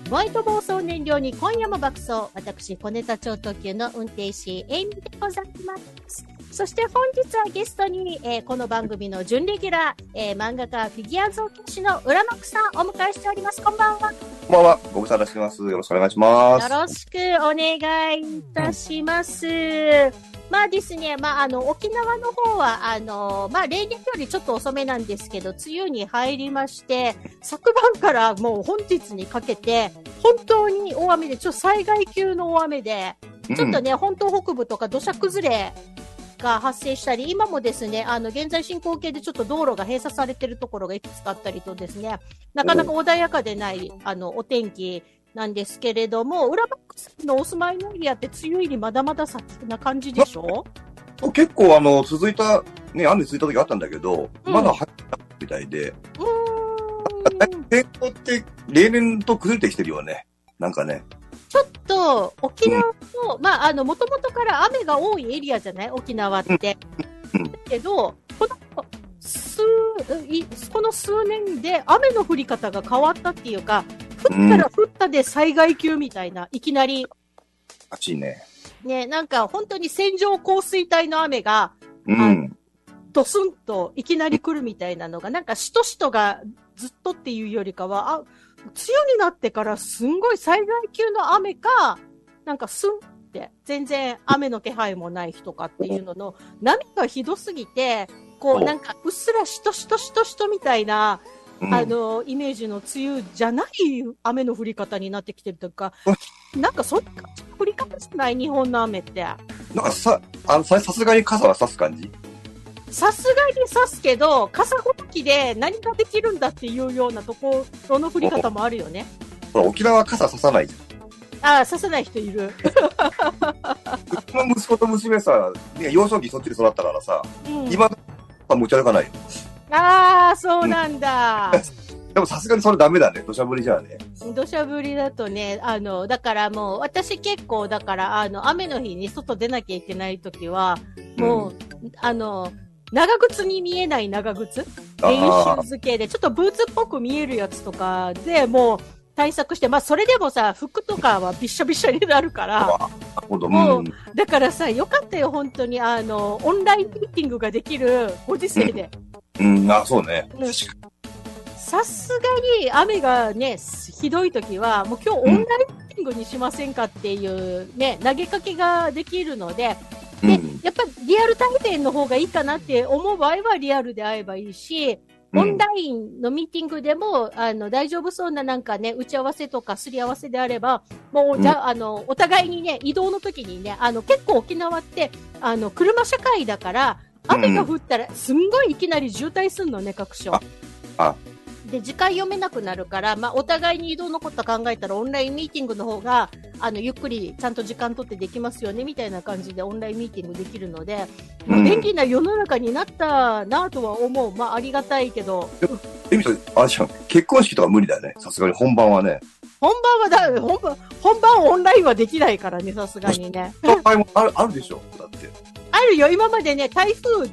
ホワイト暴走燃料に今夜も爆走。私、小ネタ超特急の運転士、エイミでございます。そして本日はゲストに、この番組の準レギュラー、漫画家、フィギュア造形師の浦幕さんをお迎えしております。こんばんは。 こんばんは。ご無沙汰してます。よろしくお願いします。 よろしくお願いいたします。まあですね、沖縄の方は、例年よりちょっと遅めなんですけど、梅雨に入りまして、昨晩からもう本日にかけて、本当に大雨で、災害級の大雨で、ちょっとね、本島北部とか土砂崩れが発生したり、今もですね、現在進行形でちょっと道路が閉鎖されているところがいくつかあったりとですね、なかなか穏やかでない、お天気、なんですけれども、浦幕さんのお住まいのエリアって梅雨入りまだまだ先な感じでしょ？ 結構続いた、ね、雨続いた時あったんだけど、まだ入ったみたいで。天候って例年と崩れてきてるよね。なんかね。 ちょっと、沖縄の、もともとから雨が多いエリアじゃない？沖縄って。だけど、この数年で雨の降り方が変わったっていうか、降ったら降ったで災害級みたいな、いきなり。 暑いね。 ね、なんか本当に線状降水帯の雨が、ドスンといきなり来るみたいなのが、なんかしとしとがずっとっていうよりかは、梅雨になってからすんごい災害級の雨か、なんかスンって全然雨の気配もない日とかっていうのの、波がひどすぎて、こうなんかうっすらしとしとしとしとみたいな、イメージの梅雨じゃない雨の降り方になってきてるとか、なんかそんな感じの降り方じゃない日本の雨って。なんかさすがに傘は差す感じ？ さすがに差すけど、傘ごときで何ができるんだっていうようなところの降り方もあるよね。 ほら、沖縄は傘差さないじゃん。ああ、差さない人いる。 うちの息子と娘さ、幼少期そっちで育ったからさ、今は持ち歩かないよ。 ああ、そうなんだ。 でもさすがにそれダメだね。土砂降りじゃあね。 土砂降りだとね、だからもう、私結構、だから、雨の日に外出なきゃいけないときは、もう、長靴に見えない長靴練習付けで、ちょっとブーツっぽく見えるやつとかで、もう、対策して、それでもさ、服とかはびっしゃびしゃになるから、もう、だからさ、よかったよ、本当に、オンラインミーティングができるご時世で。 そうね。 さすがに雨がね、ひどいときは、もう今日オンラインミーティングにしませんかっていうね、投げかけができるので、で、やっぱリアル対面の方がいいかなって思う場合はリアルで会えばいいし、オンラインのミーティングでも、大丈夫そうななんかね、打ち合わせとかすり合わせであれば、もう、お互いにね、移動の時にね、結構沖縄って、車社会だから、雨が降ったら、すんごいいきなり渋滞すんのね、各所。で、時間読めなくなるから、お互いに移動のこと考えたら、オンラインミーティングの方が、ゆっくりちゃんと時間取ってできますよね、みたいな感じでオンラインミーティングできるので、便利な世の中になったなとは思う。ありがたいけど。 エミさん、あれじゃん、結婚式とか無理だよね。さすがに本番はね。 本番オンラインはできないからね、さすがにね。 本番もあるでしょ、だって。 あるよ、今までね、台風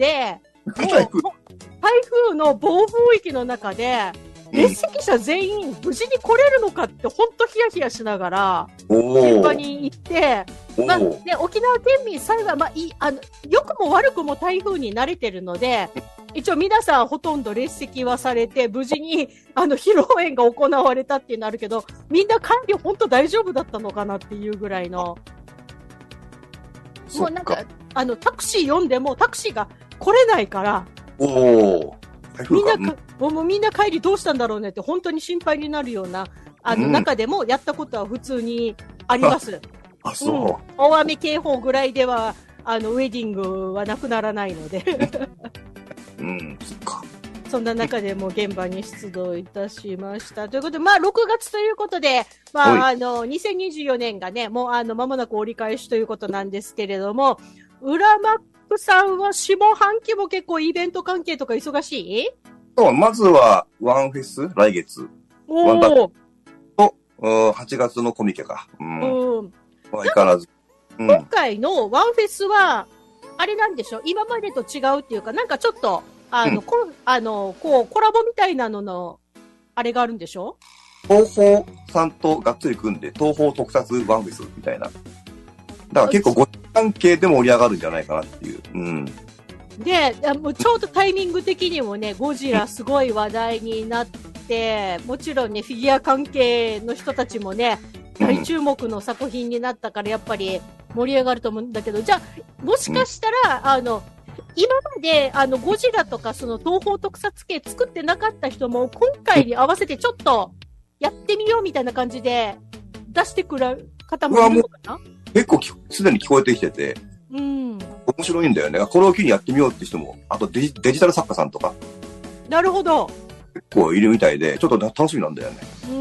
の暴風域の中で、列席者全員無事に来れるのかってほんとヒヤヒヤしながら、現場に行って、で、沖縄県民幸い、良くも悪くも台風に慣れてるので、一応皆さんほとんど列席はされて、無事に、披露宴が行われたっていうのあるけど、みんな管理ほんと大丈夫だったのかなっていうぐらいの。もうなんか、タクシー呼んでもタクシーが来れないから、みんな帰りどうしたんだろうねって本当に心配になるような、中でもやったことは普通にあります。大雨警報ぐらいでは、ウェディングはなくならないので。 そっか。 そんな中でも現場に出動いたしました。ということで、6月ということで、2024年がね、もう間もなく折り返しということなんですけれども、浦幕さんは下半期も結構イベント関係とか忙しい？ そう、まずはワンフェス、来月。ワンダと、8月のコミケか。相変わらず。 今回のワンフェスは、あれなんでしょ？今までと違うっていうか、なんかちょっと、コラボみたいなのの、あれがあるんでしょ？ さんとがっつり組んで、東方特撮ワンフェスみたいな。だから結構ゴジラ関係で盛り上がるんじゃないかなっていう。うん。 で、もうちょうどタイミング的にもね、ゴジラすごい話題になって、もちろんね、フィギュア関係の人たちもね、大注目の作品になったから、やっぱり盛り上がると思うんだけど、じゃあ、もしかしたら、今まで、ゴジラとか、その東方特撮系作ってなかった人も、今回に合わせてちょっと、やってみようみたいな感じで、出してくる方もいるのかな？ 結構すでに聞こえてきてて、 うん。 面白いんだよね。これを機にやってみようって人も、あとデジタル作家さんとか。 なるほど。 結構いるみたいで、ちょっと楽しみなんだよね。うん。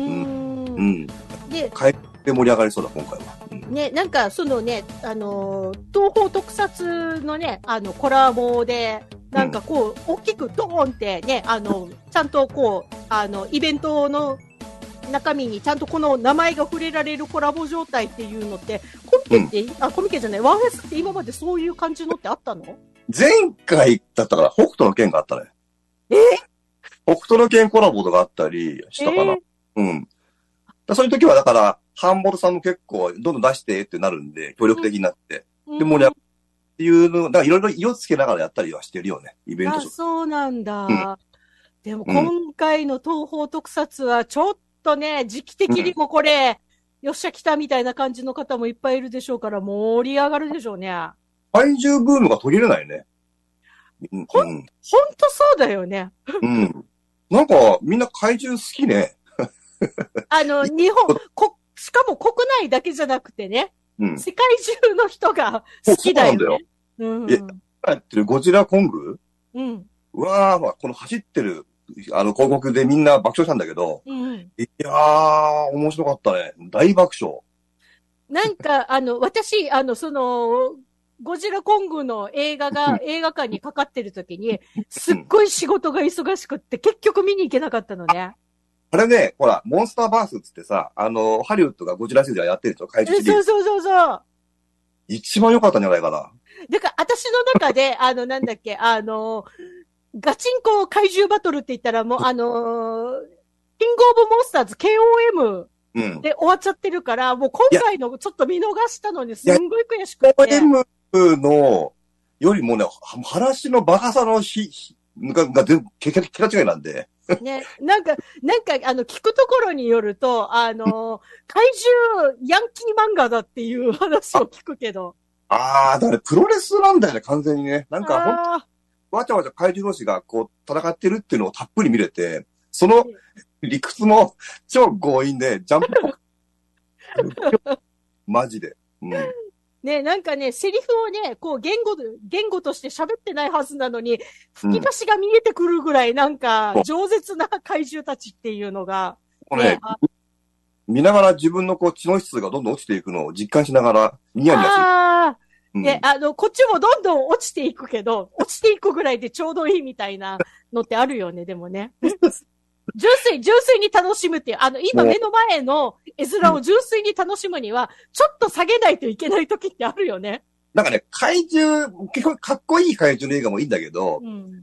で、帰って盛り上がりそうだ、今回は。 ね、なんか、そのね、東方特撮のね、コラボで、なんかこう、大きくドーンってね、ちゃんとこう、イベントの中身にちゃんとこの名前が触れられるコラボ状態っていうのって、コミケって、コミケじゃない、ワンフェスって今までそういう感じのってあったの？ 前回だったから、北斗の拳があったね。北斗の拳コラボとかあったりしたかな。うん。そういう時はだから、ハンボルさんも結構どんどん出してってなるんで、協力的になって。で、盛り上がるっていうの、だからいろいろ色つけながらやったりはしてるよね、イベント。あ、 そうなんだ。でも今回の東方特撮はちょっとね、時期的にもこれ、よっしゃ来たみたいな感じの方もいっぱいいるでしょうから、盛り上がるでしょうね。 怪獣ブームが途切れないね。 ほんとそうだよね。 うん。なんか、みんな怪獣好きね。 日本、しかも国内だけじゃなくてね、世界中の人が好きだよね。そうなんだよ。 やってるゴジラコング？うわー、この走ってる、広告でみんな爆笑したんだけど、いやー、面白かったね。大爆笑。 なんか、私、ゴジラコングの映画が映画館にかかってる時に、すっごい仕事が忙しくって、結局見に行けなかったのね。 あれね、ほら、モンスターバースっつってさ、ハリウッドがゴジラシリーズやってるでしょ、怪獣シリーズ。 そう。 一番良かったんじゃないかな。 だから、私の中で、なんだっけ、ガチンコ怪獣バトルって言ったらもう、キングオブモンスターズ KOM で終わっちゃってるから、もう今回のちょっと見逃したのにすんごい悔しくて。 KOM のよりもね、話のバカさのが全部、桁違いなんで。 ね、なんか、聞くところによると、怪獣ヤンキー漫画だっていう話を聞くけど。 だからプロレスなんだよね、完全にね。なんか、ほんと、わちゃわちゃ怪獣同士がこう、戦ってるっていうのをたっぷり見れて、その理屈も超強引で、ジャンプマジで。 ね、なんかね、セリフをね、こう言語として喋ってないはずなのに、吹き出しが見えてくるぐらいなんか、饒舌な怪獣たちっていうのが、 ね、見ながら自分のこう知能指数がどんどん落ちていくのを実感しながら、ニヤニヤする。 ね、こっちもどんどん落ちていくけど、落ちていくぐらいでちょうどいいみたいなのってあるよね、でもね。純粋に楽しむっていう、今目の前の絵面を純粋に楽しむには、ちょっと下げないといけない時ってあるよね。 なんかね、怪獣、結構かっこいい怪獣の映画もいいんだけど、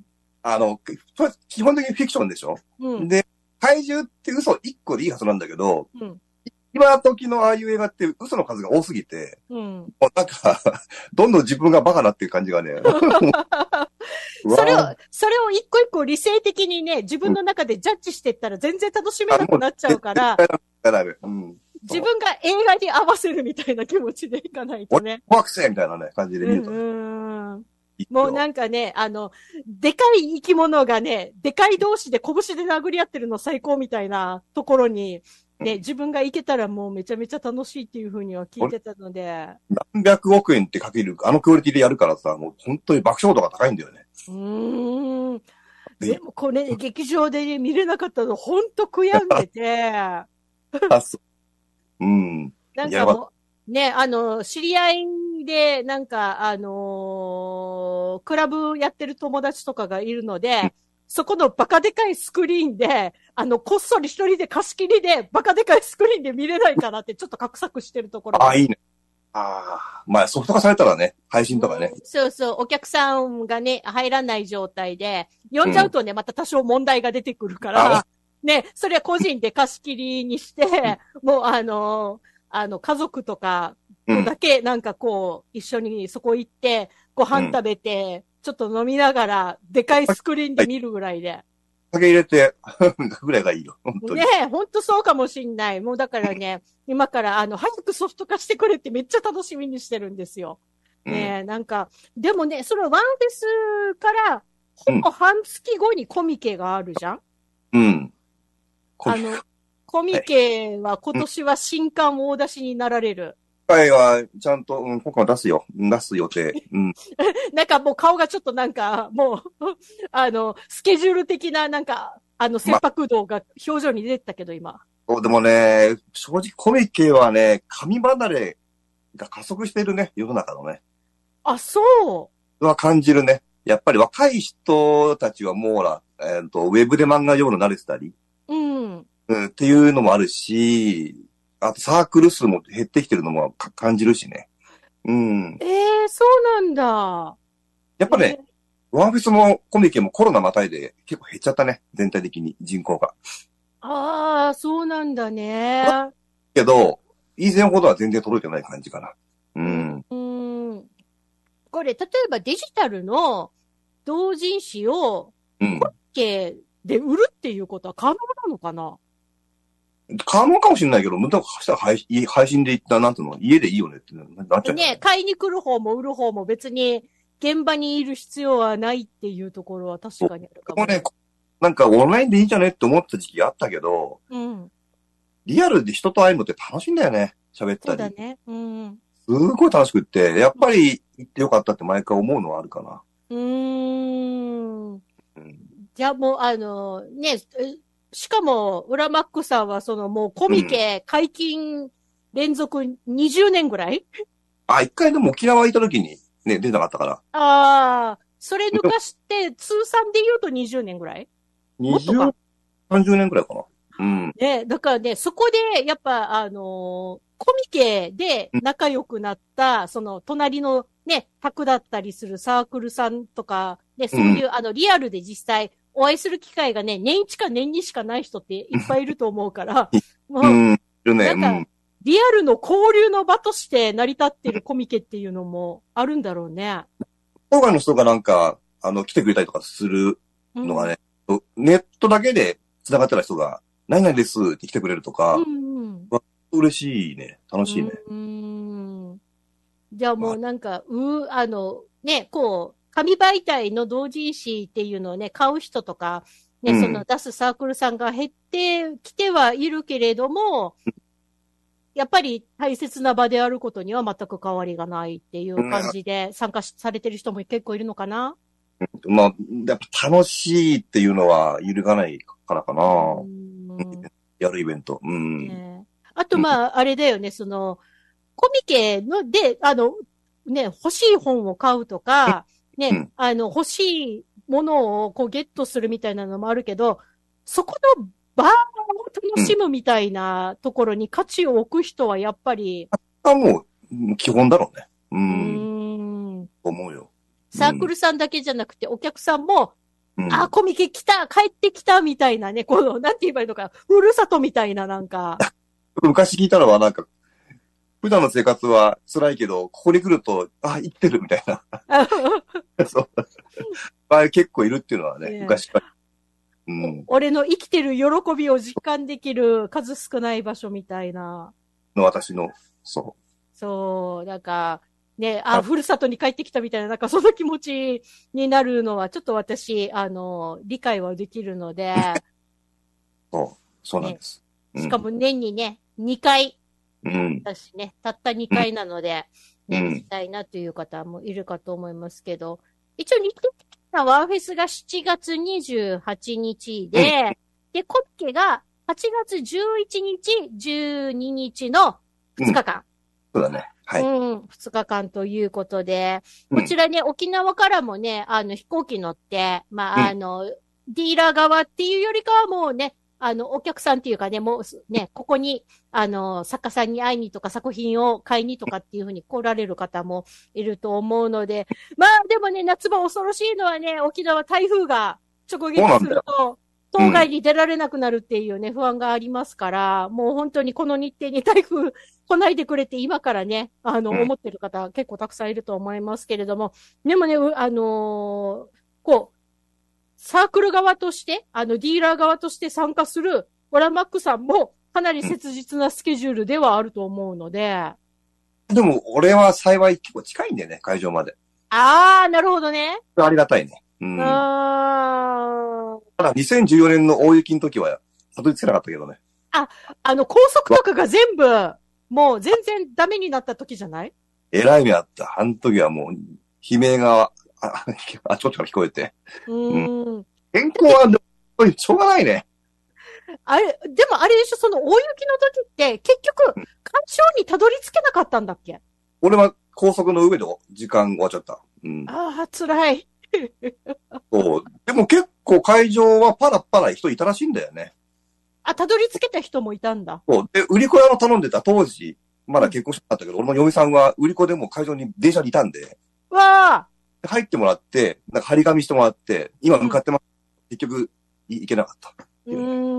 基本的にフィクションでしょ？で、怪獣って嘘1個でいいはずなんだけど、今時のああいう映画って嘘の数が多すぎて、なんか、どんどん自分がバカなっていう感じがね。 それを一個一個理性的にね、自分の中でジャッジしていったら全然楽しめなくなっちゃうから、自分が映画に合わせるみたいな気持ちでいかないとね。 怖くせみたいなね、感じで見ると、 もうなんかね、でかい生き物がね、でかい同士で拳で殴り合ってるの最高みたいなところに、ね、自分が行けたらもうめちゃめちゃ楽しいっていう風には聞いてたので。 何百億円ってかける、クオリティでやるからさ、もう本当に爆笑度が高いんだよね。 でもこれ、劇場で、ね、見れなかったの本当悔やんでて。なんかもう、ね、知り合いで、なんか、クラブやってる友達とかがいるので、そこのバカでかいスクリーンで、こっそり一人で貸し切りで、バカでかいスクリーンで見れないかなってちょっと画策してるところ。 いいね。まあソフト化されたらね、配信とかね。 そうそう、お客さんがね、入らない状態で、呼んじゃうとね、また多少問題が出てくるから、 ね、それは個人で貸し切りにして、もう家族とかとだけなんかこう、一緒にそこ行って、ご飯食べて、ちょっと飲みながら、でかいスクリーンで見るぐらいで。 酒入れて、ぐらいがいいよ。本当に。 ねえ、ほんとそうかもしんない。もうだからね、今から早くソフト化してくれってめっちゃ楽しみにしてるんですよ。ねえ、なんか、でもね、それワンフェスから、ほぼ半月後にコミケがあるじゃん。 うん。 コミケは今年は新刊大出しになられる。 今回は、ちゃんと、今回は出すよ。出す予定。うん。 なんかもう顔がちょっとなんか、もうスケジュール的ななんか、切迫度が表情に出てたけど、今。 でもね、正直コミケはね、紙離れが加速してるね、世の中のね。 あ、そう。 は感じるね。やっぱり若い人たちはもうほら、ウェブで漫画読むの慣れてたり。 うん。 っていうのもあるし、あとサークル数も減ってきてるのも感じるしね。うん。 そうなんだ。 やっぱね、ワンフェスもコミケもコロナまたいで結構減っちゃったね。全体的に人口が。 ああ、そうなんだね。 けど、以前ほどは全然届いてない感じかな。うん。 これ、例えばデジタルの同人誌をコミケで売るっていうことは可能なのかな？ 可能かもしれないけど、無駄したら配信でいったなんていうの、家でいいよねってなっちゃう。 ね、買いに来る方も売る方も別に現場にいる必要はないっていうところは確かにあるかも。 ね、なんかオンラインでいいんじゃねって思った時期あったけど、リアルで人と会えるのって楽しいんだよね。喋ったり。 そうだね。 すごい楽しくって、やっぱり行ってよかったって毎回思うのはあるかな。 じゃあもうね、しかも、ウラマックさんはもうコミケ解禁連続20年ぐらい、 一回でも沖縄行った時にね、出なかったから。 ああ、それ抜かして、通算で言うと20年ぐらい 20、30年ぐらいかな。 ね、だからね、そこで、やっぱ、コミケで仲良くなった、隣のね、宅だったりするサークルさんとか、ね、そういう、リアルで実際、お会いする機会がね、年1か年2しかない人っていっぱいいると思うから、もう、なんか、リアルの交流の場として成り立ってるコミケっていうのもあるんだろうね。 郊外の人がなんか、来てくれたりとかするのがね、ネットだけで繋がってた人が、何々ですって来てくれるとか、嬉しいね。楽しいね。 じゃあもうなんか、ね、こう、紙媒体の同人誌っていうのをね、買う人とか、ね、出すサークルさんが減ってきてはいるけれども、やっぱり大切な場であることには全く変わりがないっていう感じで参加されてる人も結構いるのかな？ やっぱ楽しいっていうのは揺るがないからかな。やるイベント。 あとあれだよね、コミケで、ね、欲しい本を買うとか、ね、欲しいものをこうゲットするみたいなのもあるけど、そこの場を楽しむみたいなところに価値を置く人はやっぱり。 もう、基本だろうね。思うよ。 サークルさんだけじゃなくて、お客さんも、コミケ来た、帰ってきたみたいなね、なんて言えばいいのか、ふるさとみたいななんか。 昔聞いたのはなんか、普段の生活は辛いけど、ここに来ると、生きてるみたいな。そう。結構いるっていうのはね、昔から。 俺の生きてる喜びを実感できる数少ない場所みたいな。 私の、そう。 そう、なんか、ね、ふるさとに帰ってきたみたいな、なんかその気持ちになるのは、ちょっと私、理解はできるので。 そうなんです。 しかも年にね、2回。私ね、たった2回なので、ね、行きたいなという方もいるかと思いますけど、一応日程的なワーフェスが7月28日で、で、コッケが8月11日、12日の2日間。 そうだね。はい。 2日間ということで、こちらね、沖縄からもね、飛行機乗って、ディーラー側っていうよりかはもうね、お客さんっていうかね、もうね、ここに、作家さんに会いにとか作品を買いにとかっていうふうに来られる方もいると思うので、でもね、夏場恐ろしいのはね、沖縄台風が直撃すると、 当該に出られなくなるっていうね、不安がありますから、もう本当にこの日程に台風来ないでくれって今からね、思ってる方結構たくさんいると思いますけれども、でもね、こう、サークル側として、ディーラー側として参加するオラマックさんもかなり切実なスケジュールではあると思うので。 でも、俺は幸い結構近いんだよね、会場まで。 あー、なるほどね。 ありがたいね。ただ、2014年の大雪の時は、たどり着けなかったけどね。 高速とかが全部、もう全然ダメになった時じゃない？ えらい目あった。あの時はもう、悲鳴が、あちょっとから聞こえて。天候は、しょうがないね。 あれ、でもあれでしょ、その大雪の時って、結局、干渉にたどり着けなかったんだっけ？ 俺は高速の上で時間終わっちゃった。 ああ、辛い。 そう。でも結構会場はパラパラ人いたらしいんだよね。 たどり着けた人もいたんだ。 そう。で、売り子屋の頼んでた当時、まだ結婚してなかったけど、俺の嫁さんは売り子でも会場に電車にいたんで。 わあ。 入ってもらって、なんか張り紙してもらって、今向かってます。結局、行けなかった。普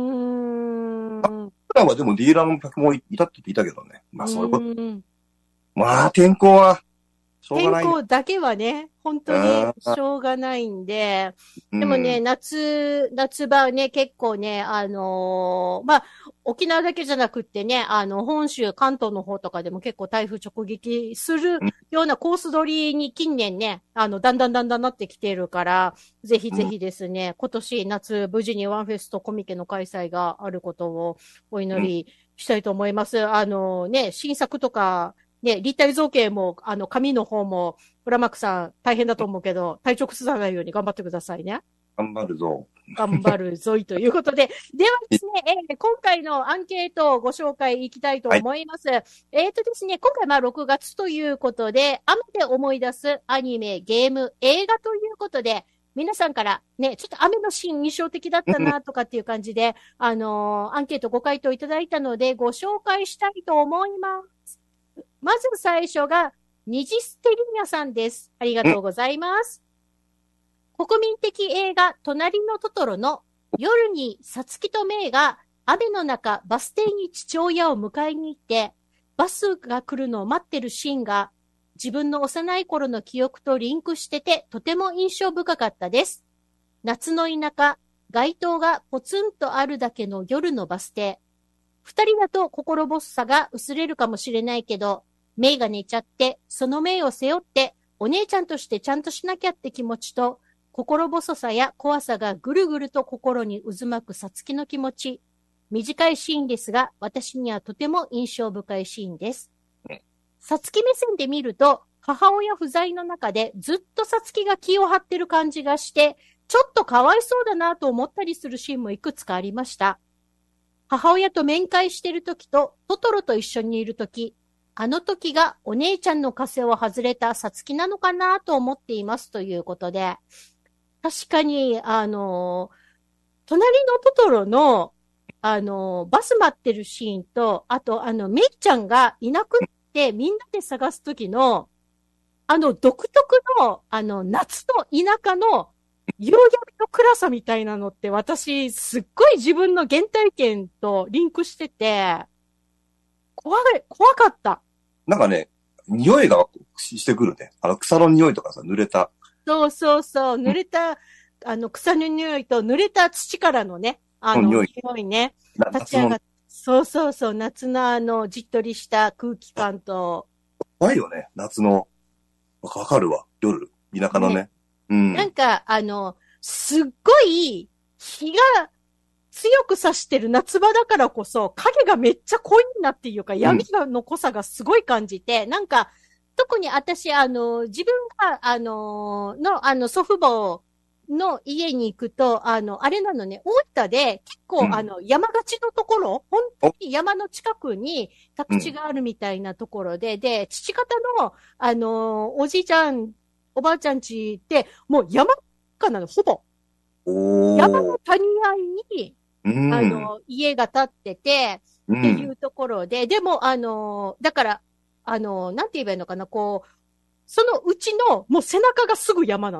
段はでもディーラーの客もいたって言ったけどね。まあそういうこと。まあ天候は、しょうがない、ね。 天候だけはね、本当にしょうがないんで、でもね、夏場ね、結構ね、まあ、沖縄だけじゃなくってね、本州、関東の方とかでも結構台風直撃するようなコース取りに近年ね、だんだんなってきているから、ぜひぜひですね、今年夏無事にワンフェスとコミケの開催があることをお祈りしたいと思います。ね、新作とか、ね、立体造形も、紙の方も、フラマックさん大変だと思うけど、体調崩さないように頑張ってくださいね。 頑張るぞ。 頑張るぞいということで。ではですね、今回のアンケートをご紹介いきたいと思います。ですね、今回6月ということで、雨で思い出すアニメ、ゲーム、映画ということで、皆さんからね、ちょっと雨のシーン印象的だったなとかっていう感じで、アンケートご回答いただいたので、ご紹介したいと思います。まず最初が、ニジステリニャさんです。ありがとうございます。国民的映画、隣のトトロの夜にサツキとメイが雨の中バス停に父親を迎えに行って、バスが来るのを待ってるシーンが自分の幼い頃の記憶とリンクしててとても印象深かったです。夏の田舎、街灯がポツンとあるだけの夜のバス停。二人だと心細さが薄れるかもしれないけど、メイが寝ちゃって、そのメイを背負って、お姉ちゃんとしてちゃんとしなきゃって気持ちと、心細さや怖さがぐるぐると心に渦巻くさつきの気持ち。短いシーンですが、私にはとても印象深いシーンです。さつき目線で見ると、母親不在の中でずっとさつきが気を張ってる感じがして、ちょっとかわいそうだなと思ったりするシーンもいくつかありました。母親と面会してるときとトトロと一緒にいるとき、あの時がお姉ちゃんの枷を外れたさつきなのかなと思っていますということで、確かに、隣のトトロの、バス待ってるシーンと、あと、メイちゃんがいなくってみんなで探すときの、独特の、夏の田舎の夕闇の暗さみたいなのって私、すっごい自分の原体験とリンクしてて、怖かった。 なんかね、匂いがしてくるね。草の匂いとかさ、濡れた。 そうそうそう、濡れた、草の匂いと濡れた土からのね、匂いね。立ち上がって、そうそうそう、夏のじっとりした空気感と。 怖いよね、夏の。わかるわ、夜、田舎のね。 なんか、すっごい、日が強く差してる夏場だからこそ、影がめっちゃ濃いなっていうか、闇の濃さがすごい感じて、なんか、特に私、自分が、祖父母の家に行くと、あれなのね、大分で結構、山がちのところ、本当に山の近くに宅地があるみたいなところで、で、父方の、おじいちゃん、おばあちゃん家って、もう山かなの、ほぼ。山の谷合いに、家が建ってて、っていうところで、でも、だから、なんて言えばいいのかな、こう、そのうちの、もう背中がすぐ山なの。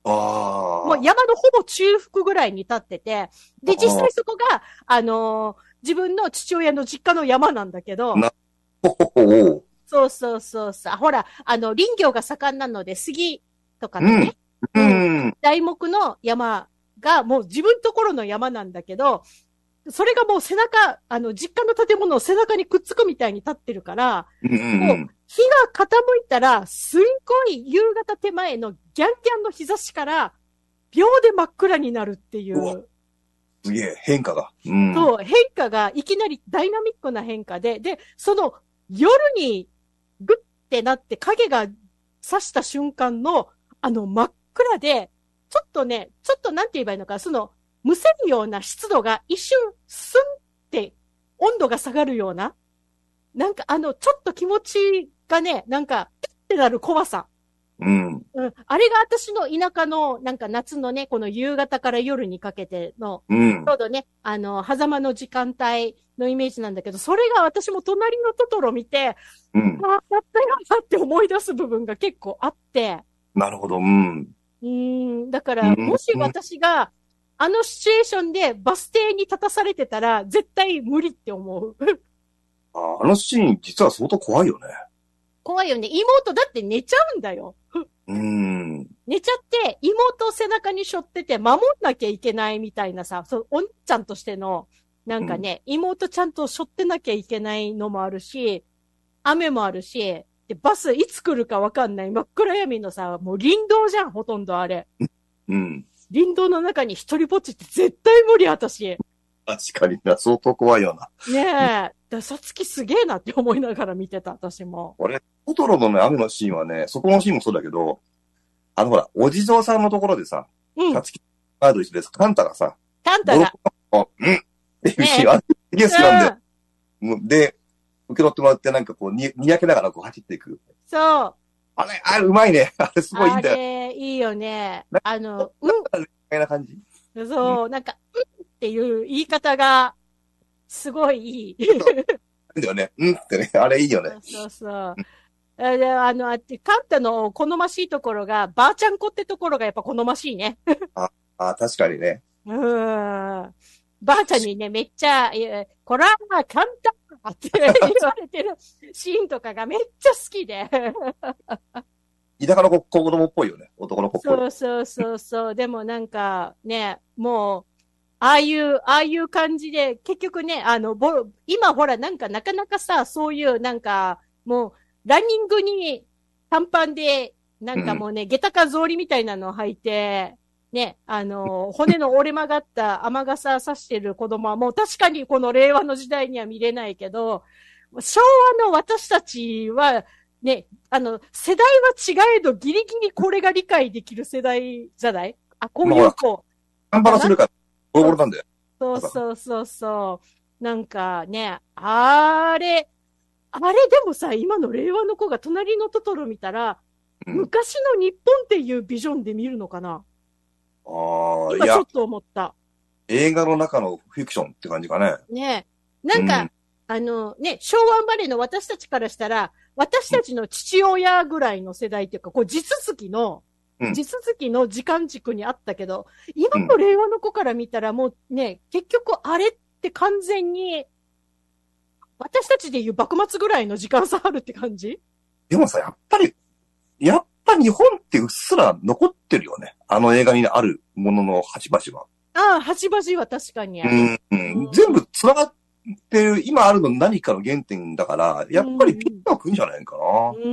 もう山のほぼ中腹ぐらいに立ってて、で、実際そこが、自分の父親の実家の山なんだけど、そうそうそうそう。ほら、林業が盛んなので、杉とかね、材木の山がもう自分ところの山なんだけど、それがもう背中、実家の建物の背中にくっつくみたいに立ってるから、もう、日が傾いたら、すんごい夕方手前のギャンギャンの日差しから、秒で真っ暗になるっていう。 すげえ、変化が。 そう、変化がいきなりダイナミックな変化で、その夜にグッてなって影が差した瞬間の、真っ暗で、ちょっとなんて言えばいいのか、むせるような湿度が一瞬、スンって温度が下がるような、なんかちょっと気持ちがね、なんか、ピッてなる怖さ。あれが私の田舎の、なんか夏のね、この夕方から夜にかけての、ちょうどね、狭間の時間帯のイメージなんだけど、それが私も隣のトトロ見て、だったよなって思い出す部分が結構あって。 なるほど、 だから、もし私が、シチュエーションでバス停に立たされてたら、絶対無理って思う。 あのシーン、実は相当怖いよね。 怖いよね。妹だって寝ちゃうんだよ。寝ちゃって、妹を背中に背負ってて守んなきゃいけないみたいなさ、おんちゃんとしての、なんかね、妹ちゃんと背負ってなきゃいけないのもあるし、雨もあるし、で、バスいつ来るかわかんない真っ暗闇のさ、もう林道じゃん、ほとんどあれ。林道の中に一人ぼっちって絶対無理、私。 確かにな、相当怖いよな。 ねえ。さつきすげえなって思いながら見てた、私も。 トトロのね、雨のシーンはね、そこのシーンもそうだけど、ほら、お地蔵さんのところでさ、さつきガード一緒です。カンタがさ、 カンタが。 っていうシーン、あれ、すげえ好きなんで。で、受け取ってもらって、なんかこう、にやけながらこう走っていく。 そう。 あれ、うまいね。あれ、すごいいいんだよ。 あれ、いいよね。 な感じ。 そう、なんか、っていう言い方が、すごいいい。 だよね。ってね。あれいいよね。 そうそう。カンタの好ましいところが、ばあちゃん子ってところがやっぱ好ましいね。 確かにね。 ばあちゃんにね、めっちゃ、こらー、カンタって言われてるシーンとかがめっちゃ好きで。 田舎の子供っぽいよね。男の子っぽい。 そう。でもなんか、ね、もう、ああいう感じで、結局ね、今ほらなんかなかなかさ、そういうなんか、もう、ランニングに短パンで、なんかもうね、下駄か草履みたいなのを履いて、ね、骨の折れ曲がった雨傘さしてる子供はもう確かにこの令和の時代には見れないけど、昭和の私たちは、ね、世代は違えどギリギリこれが理解できる世代じゃない？こういう子。 頑張らせるから、ボロボロなんだよ。 そう。なんかね、あれでもさ、今の令和の子が隣のトトロ見たら、昔の日本っていうビジョンで見るのかな？今ちょっと思った。 映画の中のフィクションって感じかね。 ねえ。なんか、昭和生まれの私たちからしたら、私たちの父親ぐらいの世代っていうか、こう地続きの時間軸にあったけど、今の令和の子から見たらもうね、結局あれって完全に、私たちでいう幕末ぐらいの時間差あるって感じ？ でもさ、やっぱ日本ってうっすら残ってるよね。あの映画にあるものの端々は。 端々は確かにある。 全部繋がってる、今あるの何かの原点だから、やっぱりピッとくんじゃないか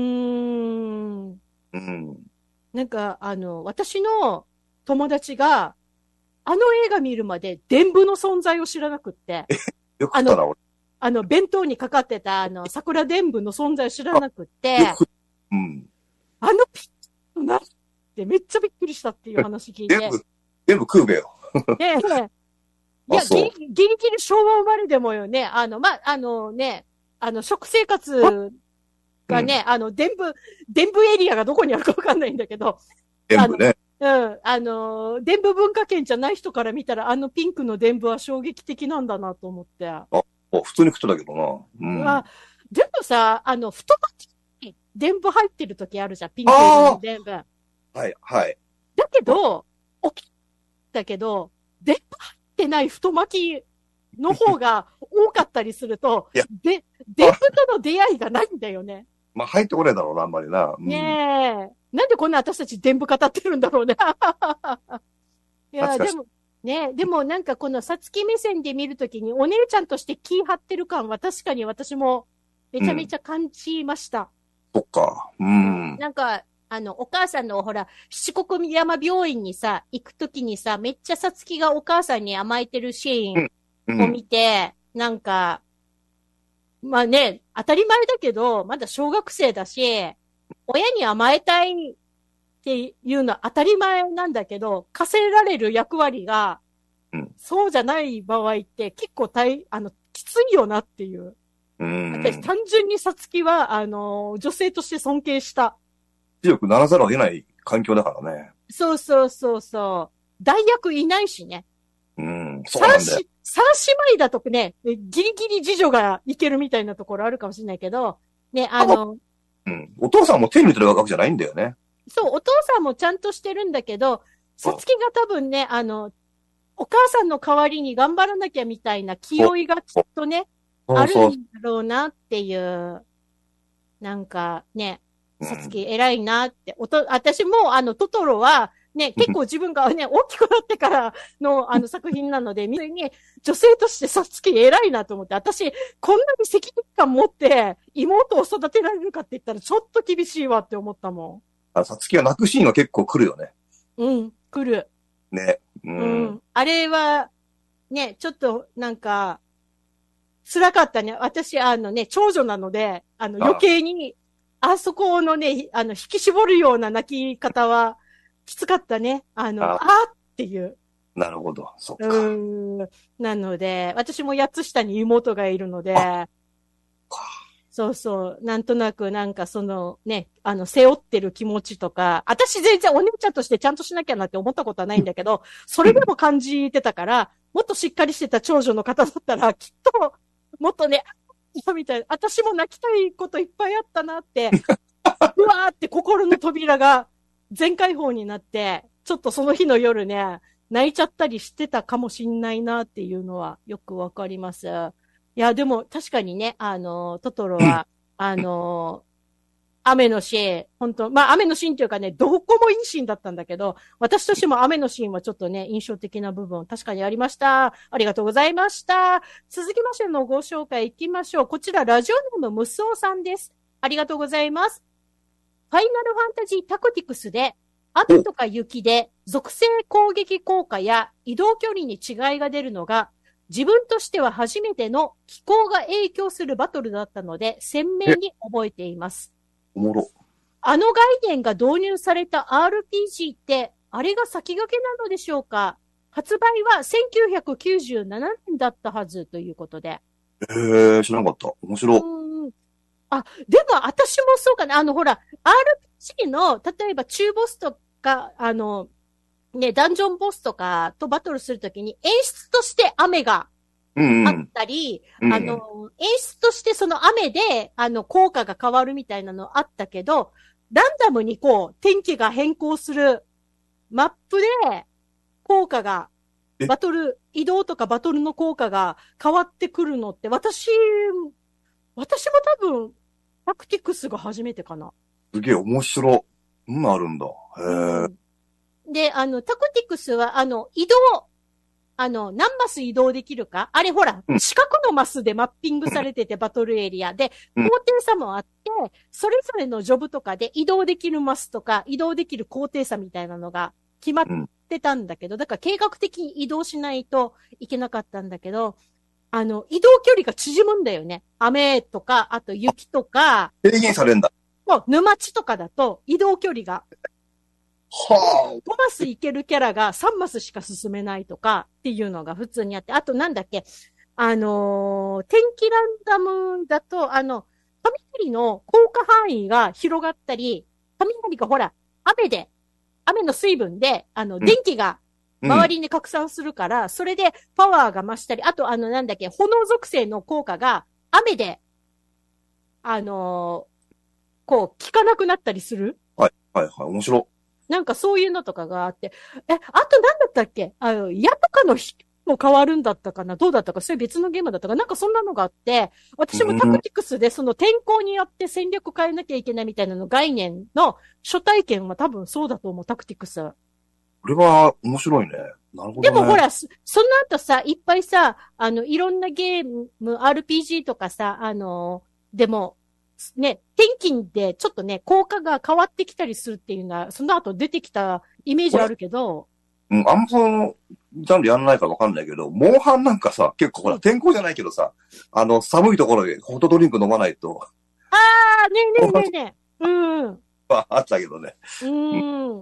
な。 なんか、私の友達が、あの映画見るまで、伝部の存在を知らなくって。 よくったら俺。 弁当にかかってた、桜伝部の存在を知らなくって、ピッとなってめっちゃびっくりしたっていう話聞いて。 全部食うべよ。 いや、ギリギリ昭和生まれでもよね、食生活がね、伝部エリアがどこにあるかわかんないんだけど。 伝部ね。 伝部文化圏じゃない人から見たら、ピンクの伝部は衝撃的なんだなと思って。 普通に食ってたけどな。 でもさ、太巻きに伝部入ってる時あるじゃん、ピンクの伝部。 はい。 だけど、起きたけど、出っ張ってない太巻きの方が多かったりすると、 いやで、デブとの出会いがないんだよね。 まあ、入ってこないだろうな、あんまりな。 ねえ。なんでこんな私たち伝部語ってるんだろうね。いや、 懐かしいでも、ね、でもなんかこのさつき目線で見るときにお姉ちゃんとして気張ってる感は確かに私もめちゃめちゃ感じました。 そっか。 なんか、お母さんのほら、七国山病院にさ、行くときにさ、めっちゃさつきがお母さんに甘えてるシーンを見て、なんか、まあね、当たり前だけど、まだ小学生だし、親に甘えたいっていうのは当たり前なんだけど、課せられる役割が、そうじゃない場合って結構きついよなっていう。私単純にさつきは、女性として尊敬した。 強くならざるを得ない環境だからね。 そうそうそうそう。代役いないしね。 そうなんだよ。 三姉妹だとね、ギリギリ次女がいけるみたいなところあるかもしれないけど、ね、 お父さんも手に入れてるわけじゃないんだよね。 そう、お父さんもちゃんとしてるんだけど、さつきが多分ね、お母さんの代わりに頑張らなきゃみたいな気負いがきっとね、あるんだろうなっていう、なんかね、さつき偉いなって、私もトトロは、ね、結構自分がね、大きくなってからの作品なので、みんなに女性としてさつき偉いなと思って、私、こんなに責任感持って妹を育てられるかって言ったらちょっと厳しいわって思ったもん。さつきが泣くシーンは結構来るよね。 来る。 ね。 あれは、ね、ちょっとなんか、辛かったね。私、長女なので、余計に、あそこのね、引き絞るような泣き方は、きつかったね。っていう。 なるほど。そっか。 なので、私も8つ下に妹がいるので、そうそう、なんとなくなんかそのね、背負ってる気持ちとか、私全然お姉ちゃんとしてちゃんとしなきゃなって思ったことはないんだけど、それでも感じてたから、もっとしっかりしてた長女の方だったら、きっと、もっとね、みたいな、私も泣きたいこといっぱいあったなって、うわーって心の扉が全開放になって、ちょっとその日の夜ね、泣いちゃったりしてたかもしんないなっていうのはよくわかります。いや、でも確かにね、トトロは、雨のシーン、本当まあ雨のシーンっていうかね、どこもいいシーンだったんだけど、私としても雨のシーンはちょっとね、印象的な部分、確かにありました。ありがとうございました。続きましてのご紹介いきましょう。こちら、ラジオネームムスオさんです。ありがとうございます。ファイナルファンタジータクティクスで、雨とか雪で属性攻撃効果や移動距離に違いが出るのが、自分としては初めての気候が影響するバトルだったので、鮮明に覚えています。 おもろ。 概念が導入された RPG って、あれが先駆けなのでしょうか？発売は1997年だったはずということで。 知らなかった。面白い。 でも私もそうかな。ほら、RPG の、例えば中ボスとか、ね、ダンジョンボスとかとバトルするときに演出として雨があったり、演出としてその雨で、効果が変わるみたいなのあったけど、ランダムにこう、天気が変更するマップで、効果が、移動とかバトルの効果が変わってくるのって、私も多分、タクティクスが初めてかな。 すげえ面白い。あるんだ。 で、タクティクスは、移動、何マス移動できるかあれほら、四角のマスでマッピングされてて、バトルエリアで、高低差もあって、それぞれのジョブとかで移動できるマスとか、移動できる高低差みたいなのが決まってたんだけど、だから計画的に移動しないといけなかったんだけど、移動距離が縮むんだよね。雨とか、あと雪とか。 制限されんだ。 もう、沼地とかだと移動距離が。5マスいけるキャラが3マスしか進めないとかっていうのが普通にあって、あとなんだっけ、天気ランダムだと、雷の効果範囲が広がったり、雷がほら、雨の水分で、電気が周りに拡散するから、それでパワーが増したり、あとなんだっけ、炎属性の効果が雨で、こう、効かなくなったりする。 はい、面白。 なんかそういうのとかがあって、あと何だったっけ矢とかの日も変わるんだったかなどうだったかそれ別のゲームだったかなんかそんなのがあって、私もタクティクスでその天候によって戦略変えなきゃいけないみたいなの概念の初体験は多分そうだと思う、タクティクス。 これは面白いね。なるほどね。 でもほら、その後さ、いっぱいさ、いろんなゲーム、RPG とかさ、でも、ね、天気でちょっとね、効果が変わってきたりするっていうのは、その後出てきたイメージあるけど。 うん、あんまその、ジャンルやらないからわかんないけど、モンハンなんかさ、結構ほら、天候じゃないけどさ、寒いところでホットドリンク飲まないと。 ああ、ねえねえねえねえ。うん。 あったけどね。 面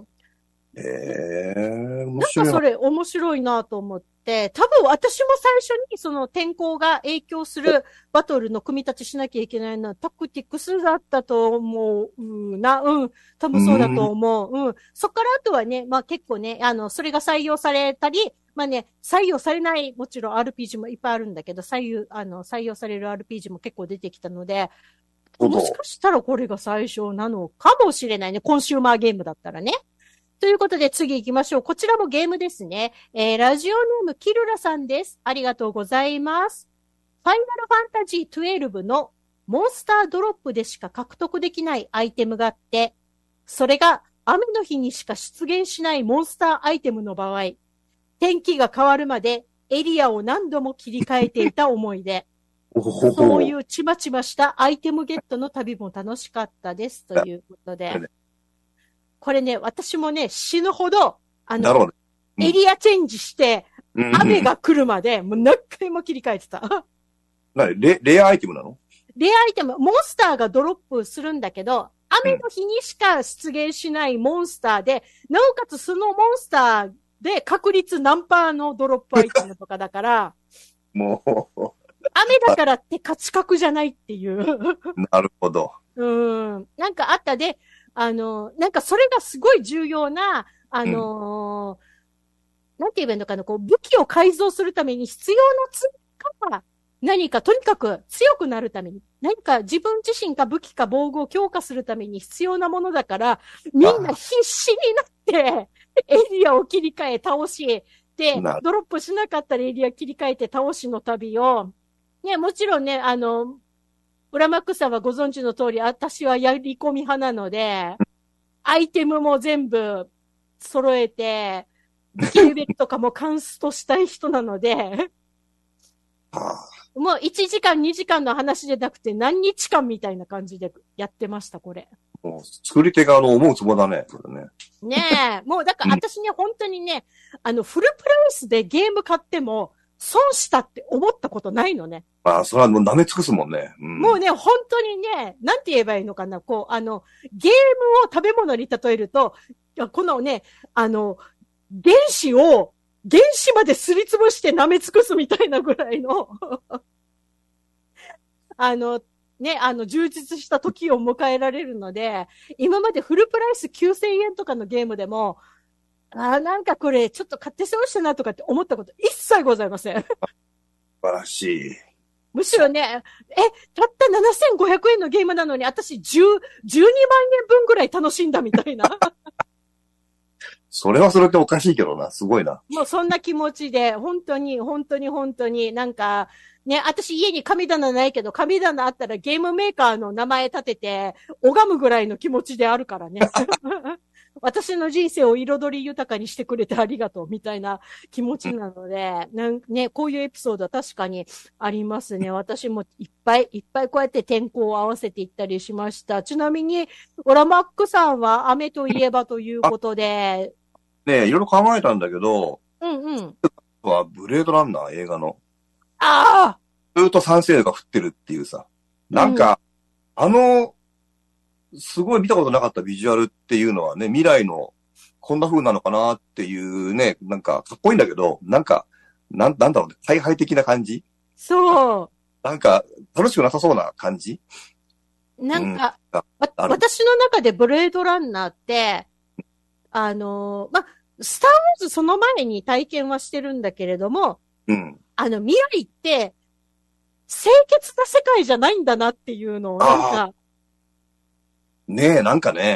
面白いな。 なんかそれ面白いなと思って、多分私も最初にその天候が影響するバトルの組み立てしなきゃいけないのはタクティクスだったと思うな。うん。多分そうだと思う。うん。そっからあとはね、まあ結構ね、それが採用されたり、まあね、採用されない、もちろん RPG もいっぱいあるんだけど、採用される RPG も結構出てきたので、もしかしたらこれが最初なのかもしれないね。コンシューマーゲームだったらね。ということで次行きましょう。こちらもゲームですね。ラジオネームキルラさんです。ありがとうございます。ファイナルファンタジー12のモンスタードロップでしか獲得できないアイテムがあって、それが雨の日にしか出現しないモンスターアイテムの場合、天気が変わるまでエリアを何度も切り替えていた思い出。そういうちまちましたアイテムゲットの旅も楽しかったです。ということで。これね、私もね、死ぬほど、エリアチェンジして、雨が来るまで、もう何回も切り替えてた。 レアアイテムなの？ レアアイテム、モンスターがドロップするんだけど、雨の日にしか出現しないモンスターで、なおかつそのモンスターで確率何パーのドロップアイテムとかだから、 もう。 雨だからって価値格じゃないっていう。 なるほど。 なんかあったで、なんかそれがすごい重要な、なんて言えばいいのかな、こう、武器を改造するために必要な追加が何か、とにかく強くなるために、何か自分自身が武器か防具を強化するために必要なものだから、みんな必死になって、エリアを切り替え倒し、で、ドロップしなかったらエリア切り替えて倒しの旅を、ね、もちろんね、浦幕さんはご存知の通り、私はやり込み派なので、アイテムも全部揃えて、武器レベルとかもカンストしたい人なので、もう1時間2時間の話でなくて何日間みたいな感じでやってました、これ。 もう作り手が思うつぼだね、それね。 ねえ、もうだから私ね、本当にね、フルプライスでゲーム買っても、損したって思ったことないのね。 まあ、それはもう舐め尽くすもんね。 もうね、本当にね、なんて言えばいいのかな、こう、ゲームを食べ物に例えると、このね、原子まですりつぶして舐め尽くすみたいなぐらいの充実した時を迎えられるので、今までフルプライス9000円とかのゲームでも、なんかこれちょっと買ってそうしたなとかって思ったこと一切ございません。素晴らしい。 むしろね、たった7500円のゲームなのに私12万円分ぐらい楽しんだみたいな。 それはそれっておかしいけどな、すごいな。 もうそんな気持ちで、本当に、なんか、ね、私家に神棚ないけど、神棚あったらゲームメーカーの名前立てて、拝むぐらいの気持ちであるからね。私の人生を彩り豊かにしてくれてありがとうみたいな気持ちなので、ね、こういうエピソードは確かにありますね。私もいっぱいこうやって天候を合わせていったりしました。ちなみに、オラマックさんは雨といえばということで、 ねいろいろ考えたんだけど、 はブレードランナー映画の。 ああずっとサンシェードが降ってるっていうさ。なんか、すごい見たことなかったビジュアルっていうのはね、未来のこんな風なのかなっていうね、なんかかっこいいんだけど、なんだろうね、大敗的な感じ？ そう。 なんか、楽しくなさそうな感じ？ なんか、私の中でブレードランナーって、スター・ウォーズその前に体験はしてるんだけれども、未来って、清潔な世界じゃないんだなっていうのを、なんか。 ねえ、なんかね。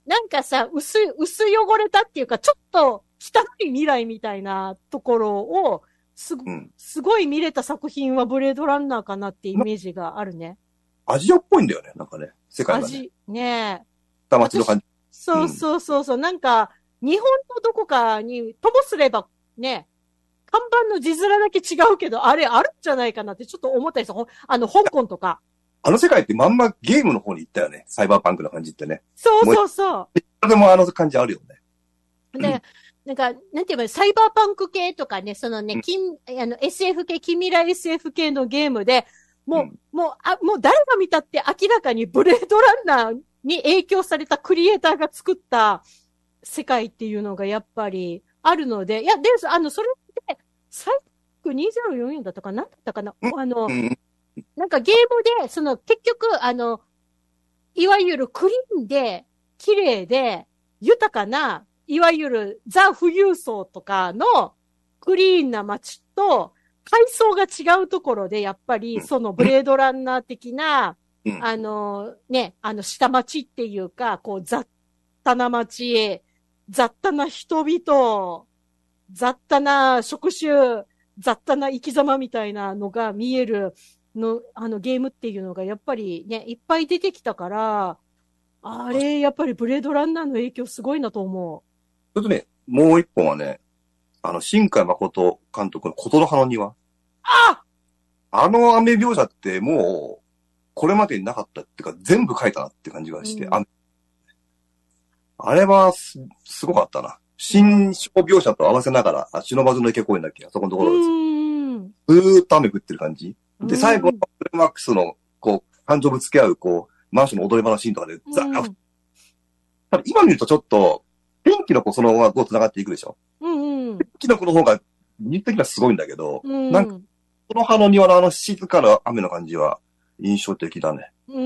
なんかさ、薄汚れたっていうか、ちょっと汚い未来みたいなところを、 うん。 すごい見れた作品はブレードランナーかなってイメージがあるね。 アジアっぽいんだよね、なんかね。世界がね。 ねえ。私、 下町の感じ。うそうん。 そうそうそう、なんか、日本のどこかに、ともすれば、ね、看板の字面だけ違うけど、あれあるんじゃないかなってちょっと思ったりする。香港とか。 あの世界ってまんまゲームの方に行ったよね。サイバーパンクな感じってね。 そうもうそうそでもあの感じあるよね。 う。 うん。 で、なんか、なんて言えばいい、サイバーパンク系とかね、そのね、SF 系、近未来 SF 系のゲームで、 うん。 もう誰が見たって明らかにブレードランナーに影響されたクリエイターが作った世界っていうのがやっぱりあるので、いや、で、それって、サイク2044だったかななんだったかなうん。 なんかゲームで、結局、いわゆるクリーンで、綺麗で、豊かな、いわゆるザ富裕層とかのクリーンな街と、階層が違うところで、やっぱり、そのブレードランナー的な、 うん。 下町っていうか、こう、雑多な街、雑多な人々、雑多な職種、雑多な生き様みたいなのが見えるゲームっていうのがやっぱりね、いっぱい出てきたから、あれ、やっぱりブレードランナーの影響すごいなと思それとね、もう一本はね、新海誠監督の琴の葉の庭。 ああの雨描写ってもう、これまでになかったっていうか、全部書いたなって感じがして、 うん。 あれはすごかったな。新章描写と合わせながら、忍ばずの池公園だっけあそこのとうころです。 ーん。 ずーっと雨降ってる感じ。 うで、最後のん。 クライマックスの、こう、感情ぶつけ合う、こう、マンションの踊り場のシーンとかで、ザーッ、 うん。 多分今見るとちょっと、天気の子そのままこう繋がっていくでしょ。 うん。うん。 天気の子の方が、日的にはすごいんだけど、 うなんか、 ん。 この葉の庭の静かな雨の感じは、印象的だね。 うん。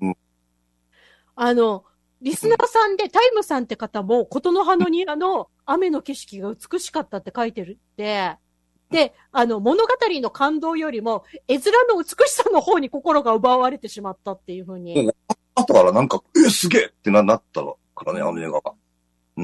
うん。 あの、リスナーさんでタイムさんって方も、琴の葉の庭の雨の景色が美しかったって書いてるって、で、物語の感動よりも、絵面の美しさの方に心が奪われてしまったっていうふうに。 もう、後からなんか、すげえってなったからね、 うん、 雨が。うん。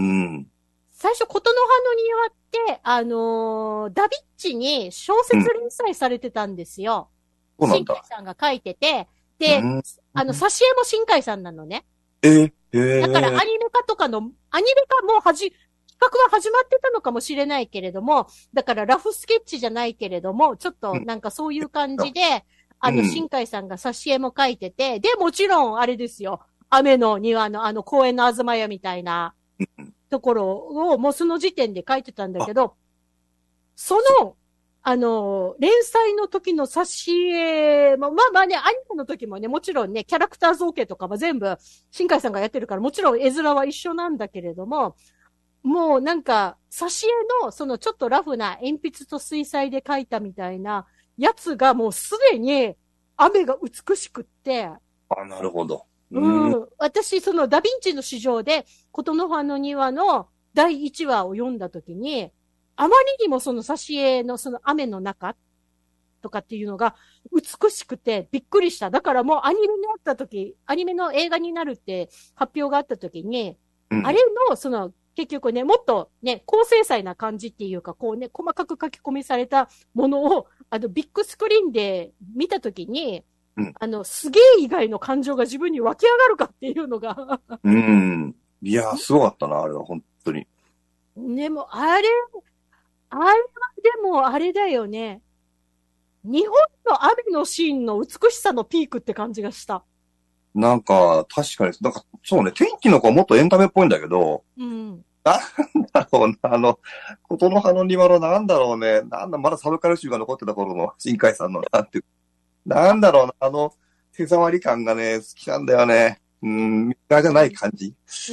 最初、琴の葉の庭って、ダヴィッチに小うん。 説連載されてたんですよ。新海そうなんだ。 さんが書いてて、で、 うん。 挿絵も新海さんなのね。 へだからえ。 アニメ化も企画は始まってたのかもしれないけれども、だからラフスケッチじゃないけれども、ちょっとうん。 なんかそういう感じで、 うん。 新海さんが挿絵も描いてて、で、もちろんあれですよ、雨の庭の公園の東屋みたいなうん。 ところをもうその時点で描いてたんだあ、 けど、その、連載の時の挿絵も、まあまあね、アニメの時もね、もちろんね、キャラクター造形とかも全部、新海さんがやってるから、もちろん絵面は一緒なんだけれども、もうなんか、挿絵の、そのちょっとラフな鉛筆と水彩で描いたみたいなやつがもうすでに雨が美しくって、 なるほど。うん。 私、そのダヴィンチの市場で、琴の葉の庭の第1話を読んだときに、あまりにもその挿絵のその雨の中とかっていうのが美しくてびっくりした。だからもうアニメになったとき、アニメの映画になるって発表があったときに、 うん。 あれのその結局ね、もっとね、高精細な感じっていうか、こうね、細かく書き込みされたものを、ビッグスクリーンで見たときに、 うん。 すげえ以外の感情が自分に湧き上がるかっていうのがうん。いやー、すごかったな、あれは、本当に。 でも、あれはでもあれだよね。日本の雨のシーンの美しさのピークって感じがした。 なんか、確かに、なんか、そうね、天気の子はもっとエンタメっぽいんだけど、 うん。 なんだろうな、琴の葉の庭のなんだろうね、まだサブカル集が残ってた頃の新海さんの、なんだろうな、手触り感がね、好きなんだよね。うん、無駄じゃない感じ。 うん。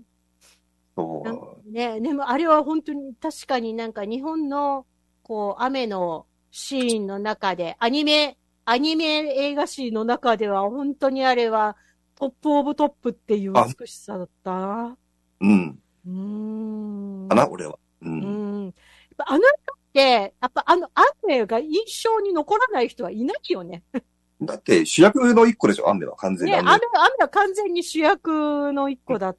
なんそね、でもあれは本当に確かになんか日本のこう雨のシーンの中で、アニメ映画史の中では本当にあれはトップオブトップっていうう。 美しさだった。 うん、 うーん。 俺は。うん。 うん。やっぱあの人って、やっぱ雨が印象に残らない人はいないよね。 だって主役の一個でしょ、雨は完全に。 ね、雨は完全に主役の一個だった。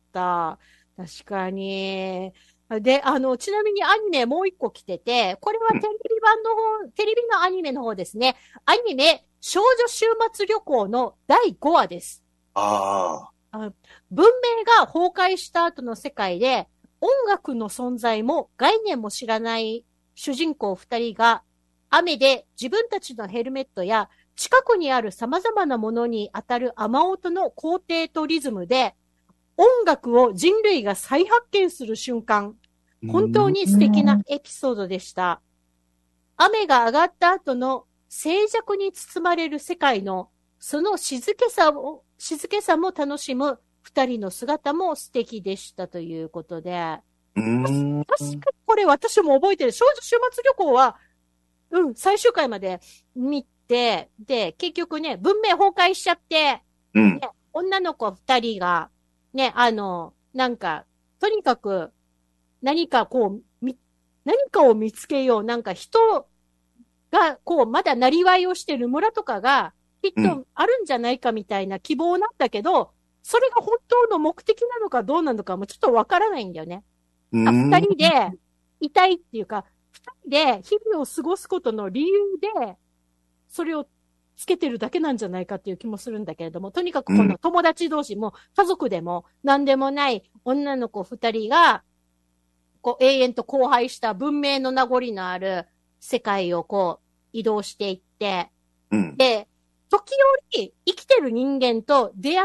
確かに。で、ちなみにアニメもう一個来てて、これはテレビのアニメの方ですね。アニメ、少女週末旅行の第5話です。 あ文明が崩壊した後の世界で、音楽の存在も概念も知らない主人公2人が、雨で自分たちのヘルメットや近くにある様々なものに当たる雨音の工程とリズムで、音楽を人類が再発見する瞬間、本当に素敵なエピソードでした。雨が上がった後の静寂に包まれる世界の、その静けさも楽しむ二人の姿も素敵でしたということで。確かにこれ私も覚えてる。少女週末旅行は、最終回まで見て、で、結局ね、文明崩壊しちゃって、ね、女の子二人が、ね、なんか、とにかく、何かを見つけよう。なんか人が、まだなりわいをしてる村とかが、きっとあるんじゃないかみたいな希望なんだけど、それが本当の目的なのかどうなのかもちょっとわからないんだよね。二人でいたいっていうか、二人で日々を過ごすことの理由で、それをつけてるだけなんじゃないかっていう気もするんだけれども、とにかくこの友達同士も家族でも何でもない女の子二人が、永遠と荒廃した文明の名残のある世界を移動していって、で、時折生きてる人間と出会って、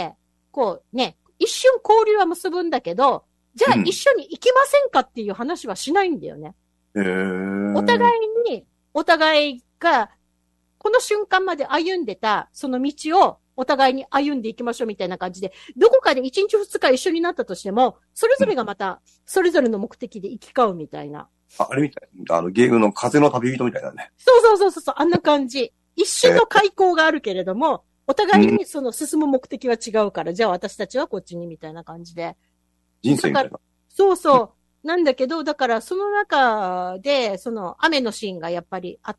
一瞬交流は結ぶんだけど、じゃあ一緒に行きませんかっていう話はしないんだよね。お互いが、この瞬間まで歩んでた、その道をお互いに歩んでいきましょうみたいな感じで、どこかで1日2日一緒になったとしても、それぞれがまた、それぞれの目的で行き交うみたいな。 あれみたいな。ゲームの風の旅人みたいなね。 そう、あんな感じ。一瞬の開口があるけれども、お互いにその進む目的は違うから、じゃあ私たちはこっちにみたいな感じで。 人生みたいな。 そう。なんだけど、だからその中で、その雨のシーンがやっぱりあって、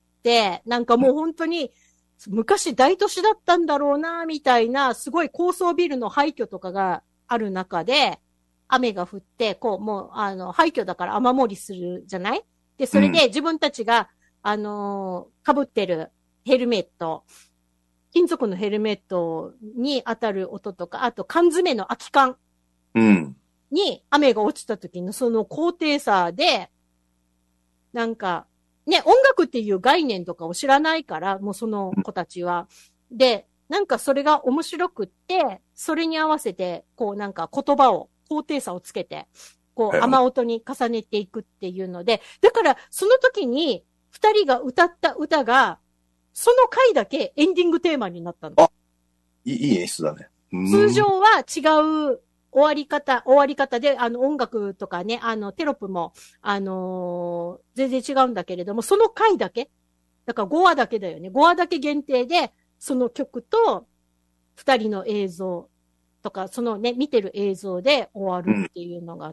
なんかもう本当に、昔大都市だったんだろうな、みたいな、すごい高層ビルの廃墟とかがある中で、雨が降って、もう、廃墟だから雨漏りするじゃない？で、それで自分たちが、被ってるヘルメット、金属のヘルメットに当たる音とか、あと缶詰の空き缶に雨が落ちた時のその高低差で、なんか、ね、音楽っていう概念とかを知らないから、もうその子たちは。で、なんかそれが面白くって、それに合わせて、なんか言葉を、高低差をつけて、雨音に重ねていくっていうので、だからその時に二人が歌った歌が、その回だけエンディングテーマになったの。 あ、いい演出だね。 通常は違う終わり方で、音楽とかね、テロップも、全然違うんだけれども、その回だけ、だから5話だけだよね。5話だけ限定で、その曲と、二人の映像とか、そのね、見てる映像で終わるっていうのがあって、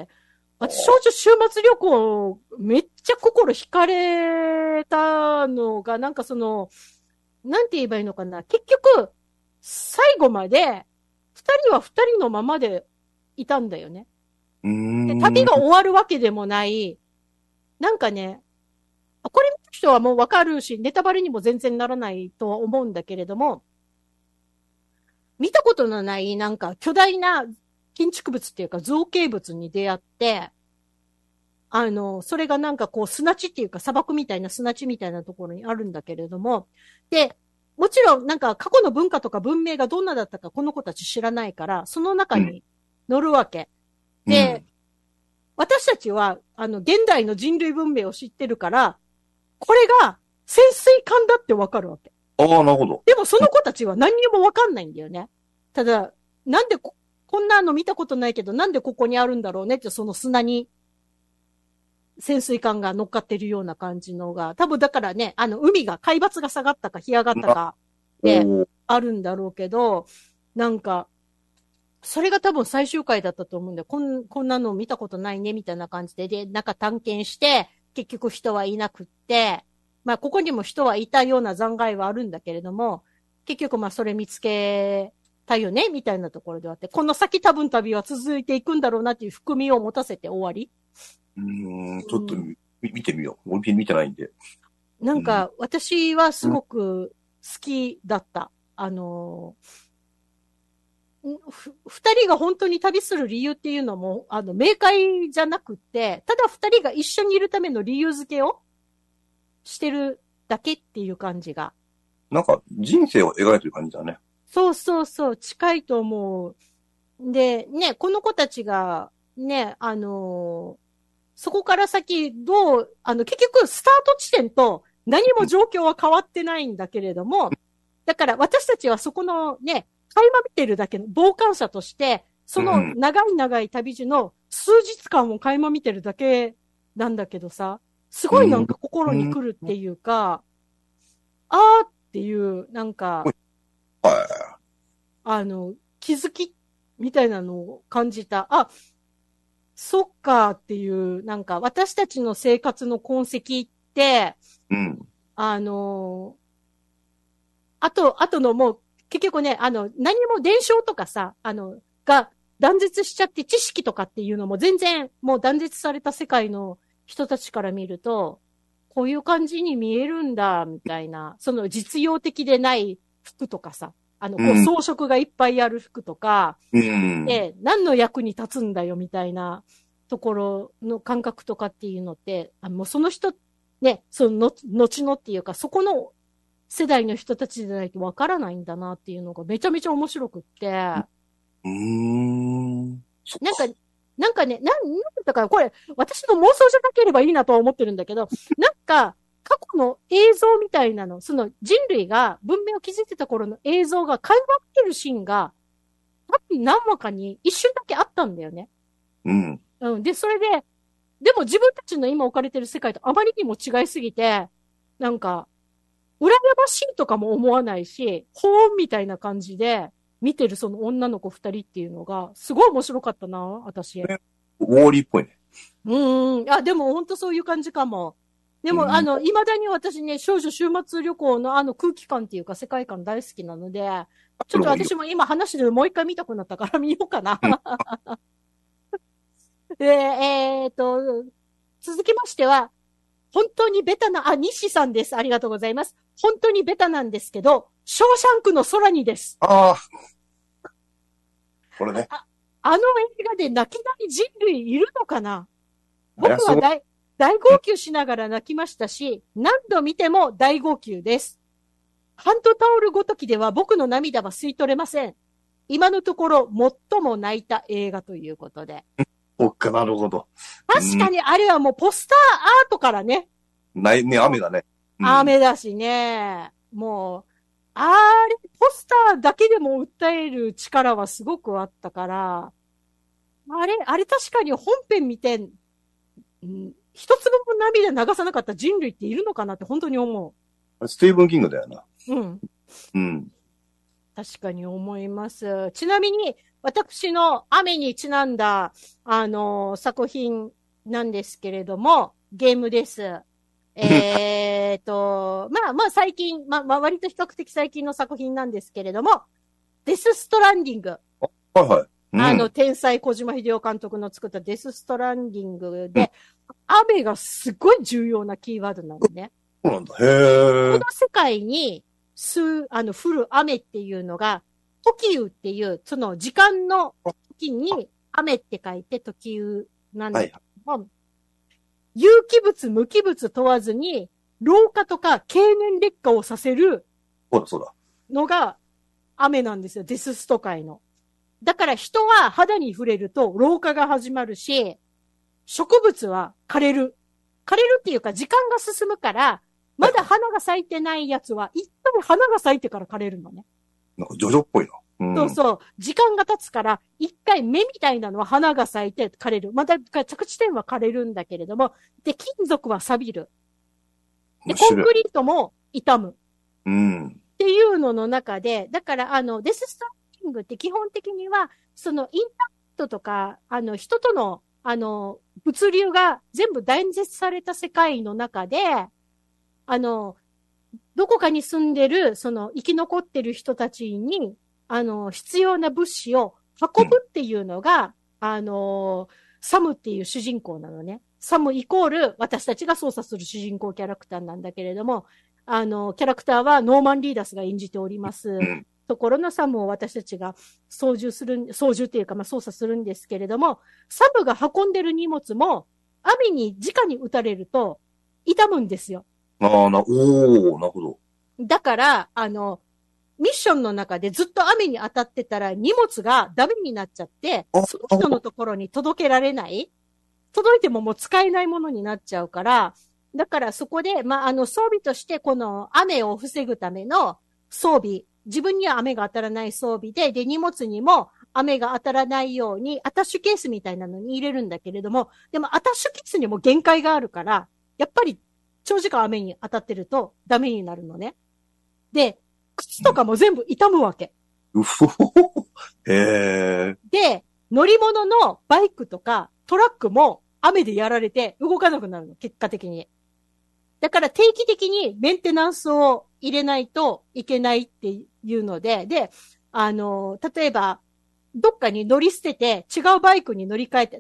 私、少女週末旅行、めっちゃ心惹かれたのが、なんかなんて言えばいいのかな。結局、最後まで、二人は二人のままでいたんだよね。で、旅が終わるわけでもない、なんかね、これ見た人はもうわかるし、ネタバレにも全然ならないとは思うんだけれども、見たことのない、なんか巨大な建築物っていうか造形物に出会って、それがなんか砂地っていうか砂漠みたいな砂地みたいなところにあるんだけれども、で、もちろんなんか過去の文化とか文明がどんなだったかこの子たち知らないから、その中に乗るわけ。で、私たちは、現代の人類文明を知ってるから、これが潜水艦だってわかるわけ。 ああ、なるほど。 でもその子たちは何にもわかんないんだよね。ただ、なんでこんなの見たことないけど、なんでここにあるんだろうねって、その砂に潜水艦が乗っかってるような感じのが、多分だからね、海が、海抜が下がったか干上がったかであるんだろうけど、なんか、それが多分最終回だったと思うんで、こんなの見たことないね、みたいな感じで、で、なんか探検して、結局人はいなくって、まあ、ここにも人はいたような残骸はあるんだけれども、 結局それ見つけたよねみたいなところであって、この先多分旅は続いていくんだろうなっていう含みを持たせて終わり。 ちょっと見てみよう。俺見てないんで。 なんか、私はすごく好きだった。二人が本当に旅する理由っていうのも、明快じゃなくって、ただ二人が一緒にいるための理由付けをしてるだけっていう感じが。 なんか、人生を描いてる感じだね。 そうそうそう、近いと思う。で、ね、この子たちが、ね、そこから先、結局、スタート地点と何も状況は変わってないんだけれども、だから私たちはそこのね、垣間見てるだけの傍観者として、その長い長い旅路の数日間を垣間見てるだけなんだけどさ、すごいなんか心に来るっていうか、あーっていう、なんか、気づきみたいなのを感じた。あ、そっかっていう、なんか私たちの生活の痕跡って、あとのもう、結局ね、何も伝承とかさ、が断絶しちゃって知識とかっていうのも全然もう断絶された世界の人たちから見ると、こういう感じに見えるんだ、みたいな、その実用的でない服とかさ、こう装飾がいっぱいある服とか、で、何の役に立つんだよ、みたいなところの感覚とかっていうのって、もうその人、ね、その後のっていうか、そこの世代の人たちじゃないとわからないんだなっていうのがめちゃめちゃ面白くって。なんかね、だからこれ、私の妄想じゃなければいいなとは思ってるんだけど、なんか、過去の映像みたいなの、その人類が文明を築いてた頃の映像が垣間見てるシーンが、多分何話かに一瞬だけあったんだよね。で、それで、でも自分たちの今置かれてる世界とあまりにも違いすぎて、なんか、羨ましいとかも思わないし、ほーんみたいな感じで、見てるその女の子二人っていうのが、すごい面白かったな、私。 ウォーリーっぽいね。 でも本当そういう感じかも。でも、未だに私ね、少女週末旅行の空気感っていうか世界観大好きなので、ちょっと私も今話でもう一回見たくなったから見ようかな。で、続きましては、本当にベタな、西さんです。ありがとうございます。本当にベタなんですけど、ショーシャンクの空にです。 これね。 映画で泣きない人類いるのかな？僕は大号泣しながら泣きましたし、何度見ても大号泣です。ハントタオルごときでは僕の涙は吸い取れません。今のところ最も泣いた映画ということで。 そっか、なるほど。 確かにあれはもうポスターアートからね。 雨だね。 雨だしね。もう、あれ、ポスターだけでも訴える力はすごくあったから、あれ確かに本編見て、一粒も涙流さなかった人類っているのかなって本当に思う。スティーブン・キングだよな。 確かに思います。ちなみに、私の雨にちなんだ、作品なんですけれども、ゲームです。最近、割と比較的最近の作品なんですけれども、デス・ストランディング。天才小島秀夫監督の作ったデス・ストランディングで、雨がすごい重要なキーワードなんでね。 そうなんだ。へー。 この世界に、降る雨っていうのが、時雨っていう、その時間の時に雨って書いて時雨なんだけど、有機物、無機物問わずに、老化とか経年劣化をさせるのが雨なんですよ。デススト界の。だから人は肌に触れると老化が始まるし、植物は枯れる。枯れるっていうか時間が進むから、まだ花が咲いてないやつは、一回花が咲いてから枯れるのね。 なんかジョジョっぽいな。 そうそう。時間が経つから、一回芽みたいなのは花が咲いて枯れる。また着地点は枯れるんだけれども、で、金属は錆びる。で、コンクリートも傷む。っていうのの中で、だから、デスストランディングって基本的には、そのインターネットとか、人との、物流が全部断絶された世界の中で、 どこかに住んでる、その生き残ってる人たちに、必要な物資を運ぶっていうのが、サムっていう主人公なのね。サムイコール私たちが操作する主人公キャラクターなんだけれども、キャラクターはノーマン・リーダスが演じておりますところのサムを私たちが操縦っていうか、まあ、操作するんですけれども、サムが運んでる荷物も、網に直に撃たれると、傷むんですよ。 なるほど。 だから、ミッションの中でずっと雨に当たってたら荷物がダメになっちゃって、その人のところに届けられない。届いてももう使えないものになっちゃうから、だからそこで、まあ、装備としてこの雨を防ぐための装備、自分には雨が当たらない装備で、荷物にも雨が当たらないようにアタッシュケースみたいなのに入れるんだけれども、でもアタッシュケースにも限界があるから、やっぱり長時間雨に当たってるとダメになるのね。で、靴とかも全部傷むわけ。 うほほほ。へー。 で、乗り物のバイクとかトラックも雨でやられて動かなくなるの、結果的に。だから定期的にメンテナンスを入れないといけないっていうので、で、例えば、どっかに乗り捨てて違うバイクに乗り換えて、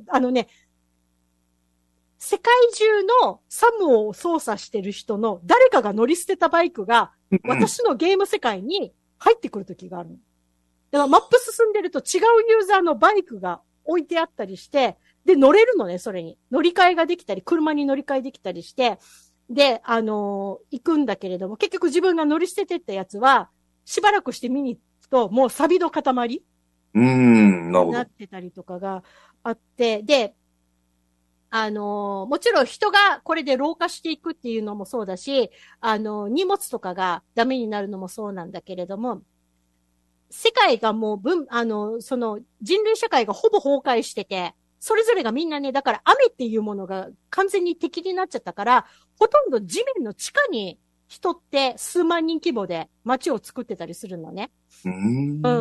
世界中のサムを操作してる人の誰かが乗り捨てたバイクが私のゲーム世界に入ってくる時があるの。だからマップ進んでると違うユーザーのバイクが置いてあったりして、で、乗れるのね、それに。乗り換えができたり、車に乗り換えできたりして、で、行くんだけれども、結局自分が乗り捨ててったやつは、しばらくして見に行くと、もうサビの塊なるほど。 なってたりとかがあって、で、もちろん人がこれで老化していくっていうのもそうだし、荷物とかがダメになるのもそうなんだけれども、世界がもうその人類社会がほぼ崩壊してて、それぞれがみんなね、だから雨っていうものが完全に敵になっちゃったから、ほとんど地面の地下に人って数万人規模で街を作ってたりするのね。うん。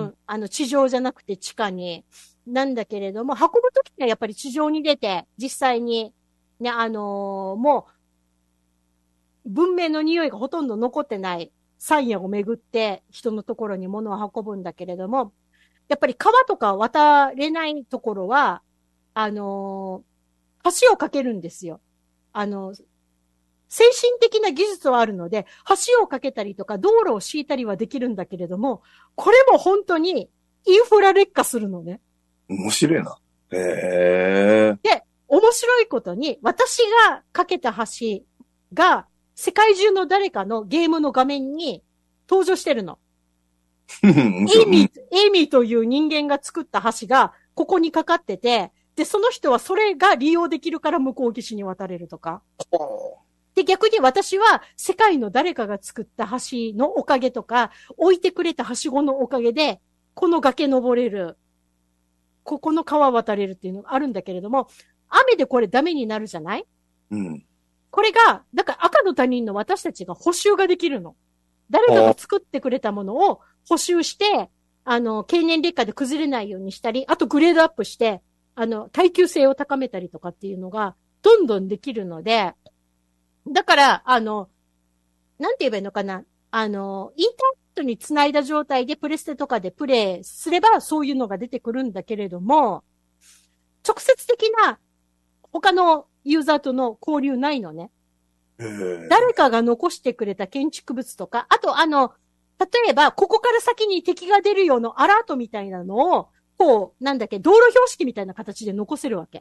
地上じゃなくて地下に。なんだけれども、運ぶときにはやっぱり地上に出て、実際に、ね、もう、文明の匂いがほとんど残ってない山野を巡って人のところに物を運ぶんだけれども、やっぱり川とか渡れないところは、橋を架けるんですよ。精神的な技術はあるので、橋を架けたりとか道路を敷いたりはできるんだけれども、これも本当にインフラ劣化するのね。 面白いな。へー。 で、面白いことに、私が架けた橋が、世界中の誰かのゲームの画面に登場してるの。エイミーという人間が作った橋が、ここにかかってて、で、その人はそれが利用できるから向こう岸に渡れるとか。で、逆に私は世界の誰かが作った橋のおかげとか、置いてくれたはしごのおかげで、この崖登れる。ここの川渡れるっていうのがあるんだけれども、雨でこれダメになるじゃない？ うん。 これが、だから赤の他人の私たちが補修ができるの。誰かが作ってくれたものを補修して、経年劣化で崩れないようにしたり、あとグレードアップして、耐久性を高めたりとかっていうのが、どんどんできるので、だから、なんて言えばいいのかな。インターネットにつないだ状態でプレステとかでプレイすればそういうのが出てくるんだけれども、直接的な他のユーザーとの交流ないのね。誰かが残してくれた建築物とか、あと例えばここから先に敵が出るようなアラートみたいなのを、こう、なんだっけ、道路標識みたいな形で残せるわけ。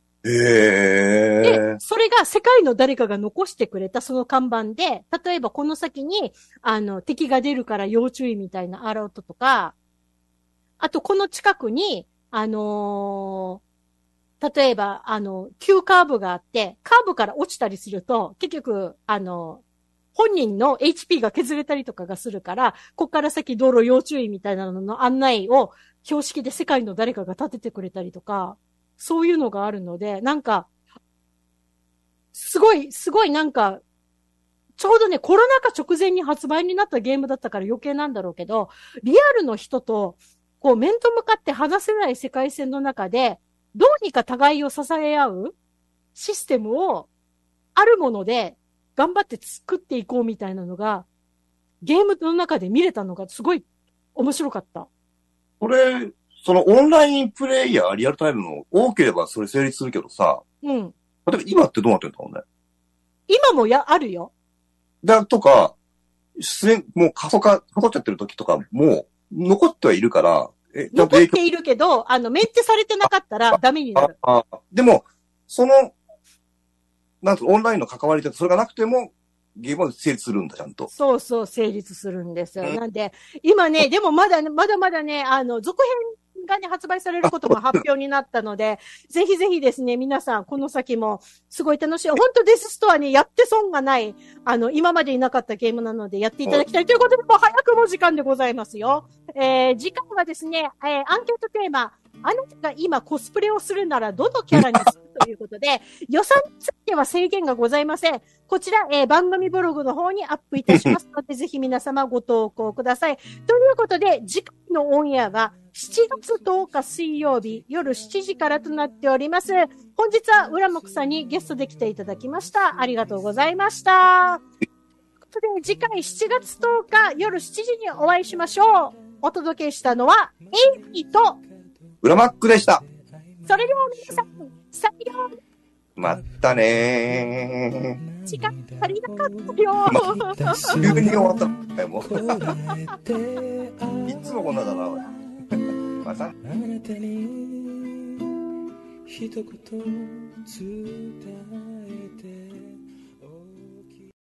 で、それが世界の誰かが残してくれたその看板で、例えばこの先に、敵が出るから要注意みたいなアラートとか、あとこの近くに、例えば、急カーブがあって、カーブから落ちたりすると、結局、本人の HP が削れたりとかがするから、こっから先道路要注意みたいなのの案内を標識で世界の誰かが立ててくれたりとか、そういうのがあるので、なんか、すごいなんか、ちょうどね、コロナ禍直前に発売になったゲームだったから余計なんだろうけど、リアルの人と、こう面と向かって話せない世界線の中で、どうにか互いを支え合うシステムを、あるもので頑張って作っていこうみたいなのが、 ゲームの中で見れたのがすごい面白かった。 それ、そのオンラインプレイヤーリアルタイムの多ければそれ成立するけどさ。 うん。 例えば今ってどうなってんだろうね。 今もあるよ。 とか、もう過疎っちゃってる時とかも残ってはいるから、 残っているけど、メンテされてなかったらダメになる。 でも、なんとオンラインの関わりでそれがなくても、ゲームは成立するんだ、ちゃんと。 そうそう、成立するんですよ。なんで、今ね、でもまだまだね、続編がね、発売されることも発表になったので、ぜひぜひですね、皆さん、この先も、すごい楽しい。本当デスストアにやって損がない、今までいなかったゲームなので、やっていただきたいということで、もう早くも時間でございますよ。次回はですね、アンケートテーマ、あなたが今コスプレをするならどのキャラにするということで、予算については制限がございません。こちら、番組ブログの方にアップいたしますので、ぜひ皆様ご投稿ください。ということで、次回のオンエアは7月10日水曜日夜7時からとなっております。本日は浦木さんにゲストで来ていただきました。ありがとうございました。ということで、次回7月10日夜7時にお会いしましょう。お届けしたのは、エイフィと、 浦マックでした。 それでは皆さん、さようなら。 まったねー。 時間足りなかったよ。 急に終わったね、もう。いつもこんなだな、また。あなたに一言伝えて